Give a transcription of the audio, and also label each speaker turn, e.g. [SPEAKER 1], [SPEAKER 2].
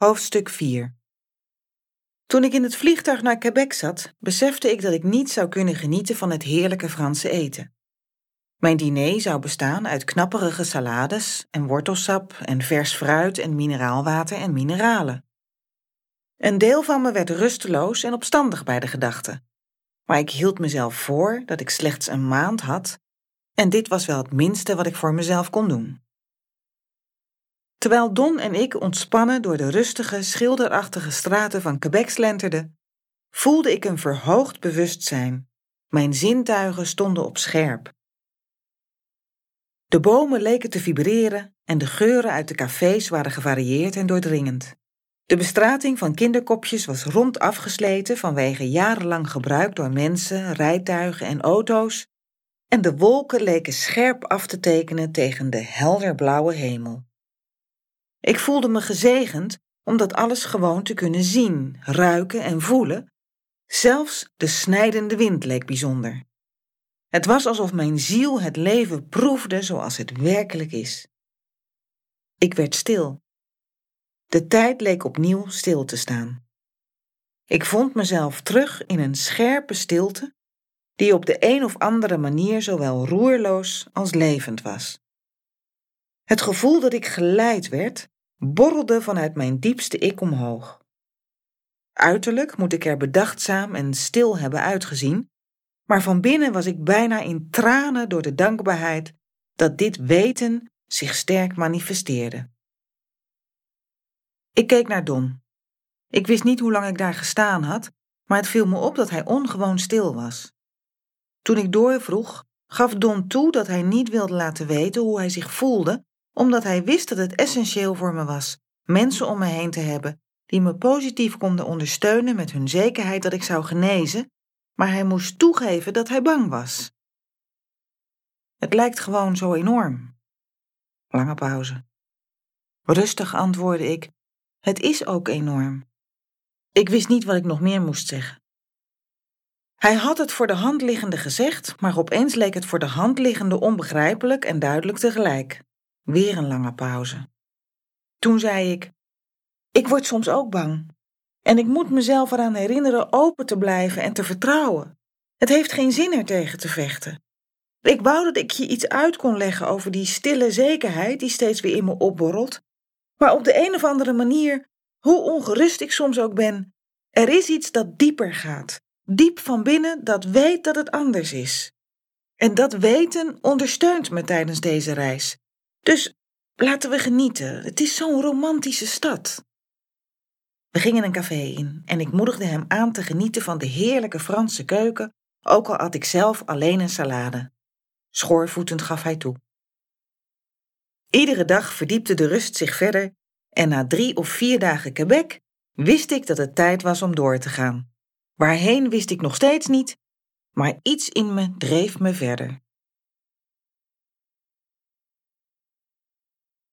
[SPEAKER 1] Hoofdstuk 4. Toen ik in het vliegtuig naar Quebec zat, besefte ik dat ik niet zou kunnen genieten van het heerlijke Franse eten. Mijn diner zou bestaan uit knapperige salades en wortelsap en vers fruit en mineraalwater en mineralen. Een deel van me werd rusteloos en opstandig bij de gedachte. Maar ik hield mezelf voor dat ik slechts een maand had en dit was wel het minste wat ik voor mezelf kon doen. Terwijl Don en ik ontspannen door de rustige, schilderachtige straten van Quebec slenterden, voelde ik een verhoogd bewustzijn. Mijn zintuigen stonden op scherp. De bomen leken te vibreren en de geuren uit de cafés waren gevarieerd en doordringend. De bestrating van kinderkopjes was rond afgesleten vanwege jarenlang gebruik door mensen, rijtuigen en auto's en de wolken leken scherp af te tekenen tegen de helderblauwe hemel. Ik voelde me gezegend om dat alles gewoon te kunnen zien, ruiken en voelen. Zelfs de snijdende wind leek bijzonder. Het was alsof mijn ziel het leven proefde zoals het werkelijk is. Ik werd stil. De tijd leek opnieuw stil te staan. Ik vond mezelf terug in een scherpe stilte die op de een of andere manier zowel roerloos als levend was. Het gevoel dat ik geleid werd, borrelde vanuit mijn diepste ik omhoog. Uiterlijk moet ik er bedachtzaam en stil hebben uitgezien, maar van binnen was ik bijna in tranen door de dankbaarheid dat dit weten zich sterk manifesteerde. Ik keek naar Don. Ik wist niet hoe lang ik daar gestaan had, maar het viel me op dat hij ongewoon stil was. Toen ik doorvroeg, gaf Don toe dat hij niet wilde laten weten hoe hij zich voelde, omdat hij wist dat het essentieel voor me was mensen om me heen te hebben die me positief konden ondersteunen met hun zekerheid dat ik zou genezen, maar hij moest toegeven dat hij bang was. Het lijkt gewoon zo enorm. Lange pauze. Rustig antwoordde ik, het is ook enorm. Ik wist niet wat ik nog meer moest zeggen. Hij had het voor de hand liggende gezegd, maar opeens leek het voor de hand liggende onbegrijpelijk en duidelijk tegelijk. Weer een lange pauze. Toen zei ik word soms ook bang. En ik moet mezelf eraan herinneren open te blijven en te vertrouwen. Het heeft geen zin er tegen te vechten. Ik wou dat ik je iets uit kon leggen over die stille zekerheid die steeds weer in me opborrelt. Maar op de een of andere manier, hoe ongerust ik soms ook ben, er is iets dat dieper gaat. Diep van binnen dat weet dat het anders is. En dat weten ondersteunt me tijdens deze reis. Dus laten we genieten. Het is zo'n romantische stad. We gingen een café in en ik moedigde hem aan te genieten van de heerlijke Franse keuken, ook al at ik zelf alleen een salade. Schoorvoetend gaf hij toe. Iedere dag verdiepte de rust zich verder en na 3 of 4 dagen Quebec wist ik dat het tijd was om door te gaan. Waarheen wist ik nog steeds niet, maar iets in me dreef me verder.